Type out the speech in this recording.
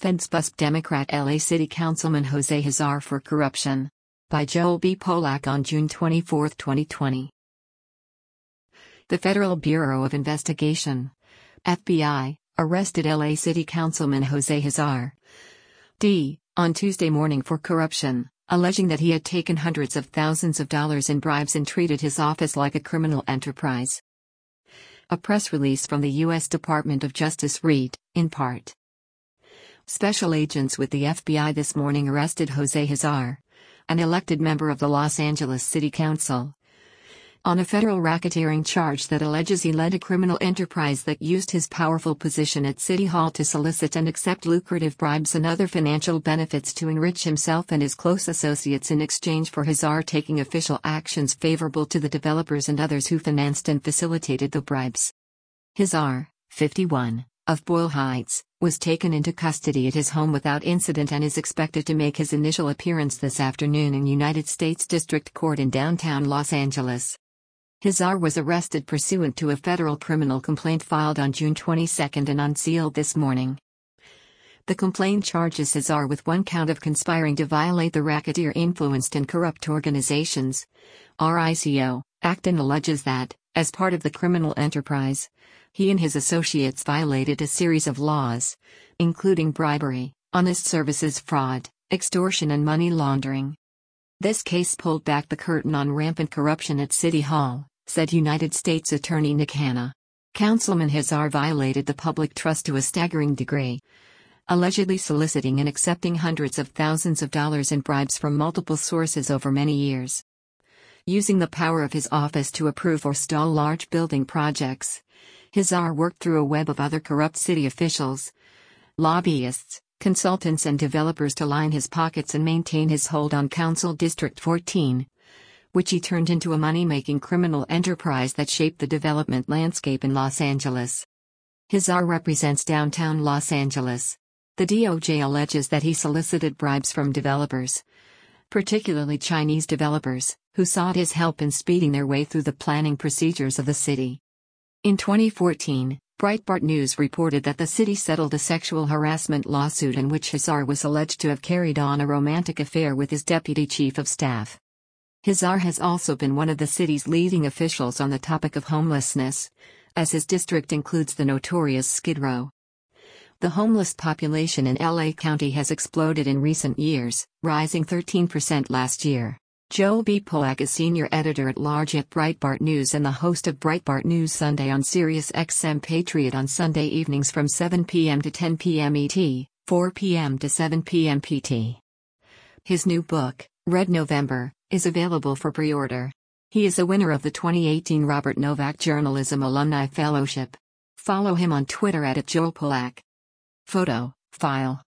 Feds bust Democrat LA City Councilman Jose Hazar for corruption. By Joel B. Polak on June 24, 2020. The Federal Bureau of Investigation, FBI, arrested LA City Councilman Jose Hazar on Tuesday morning for corruption, alleging that he had taken hundreds of thousands of dollars in bribes and treated his office like a criminal enterprise. A press release from the U.S. Department of Justice read, in part, special agents with the FBI this morning arrested Jose Hazar, an elected member of the Los Angeles City Council, on a federal racketeering charge that alleges he led a criminal enterprise that used his powerful position at City Hall to solicit and accept lucrative bribes and other financial benefits to enrich himself and his close associates in exchange for Hazar taking official actions favorable to the developers and others who financed and facilitated the bribes. Hazar, 51, of Boyle Heights, was taken into custody at his home without incident and is expected to make his initial appearance this afternoon in United States District Court in downtown Los Angeles. Hazar was arrested pursuant to a federal criminal complaint filed on June 22 and unsealed this morning. The complaint charges Hazar with one count of conspiring to violate the Racketeer-Influenced and Corrupt Organizations (RICO) Act and alleges that, as part of the criminal enterprise, he and his associates violated a series of laws, including bribery, honest services fraud, extortion and money laundering. This case pulled back the curtain on rampant corruption at City Hall, said United States Attorney Nick Hanna. Councilman Hazar violated the public trust to a staggering degree, allegedly soliciting and accepting hundreds of thousands of dollars in bribes from multiple sources over many years. Using the power of his office to approve or stall large building projects, Hazar worked through a web of other corrupt city officials, lobbyists, consultants and developers to line his pockets and maintain his hold on Council District 14, which he turned into a money-making criminal enterprise that shaped the development landscape in Los Angeles. Hazar represents downtown Los Angeles. The DOJ alleges that he solicited bribes from developers, particularly Chinese developers, who sought his help in speeding their way through the planning procedures of the city. In 2014, Breitbart News reported that the city settled a sexual harassment lawsuit in which Hazar was alleged to have carried on a romantic affair with his deputy chief of staff. Hazar has also been one of the city's leading officials on the topic of homelessness, as his district includes the notorious Skid Row. The homeless population in LA County has exploded in recent years, rising 13% last year. Joel B. Polak is senior editor-at-large at Breitbart News and the host of Breitbart News Sunday on Sirius XM Patriot on Sunday evenings from 7 p.m. to 10 p.m. ET, 4 p.m. to 7 p.m. PT. His new book, Red November, is available for pre-order. He is a winner of the 2018 Robert Novak Journalism Alumni Fellowship. Follow him on Twitter @JoelPolak. Photo, file.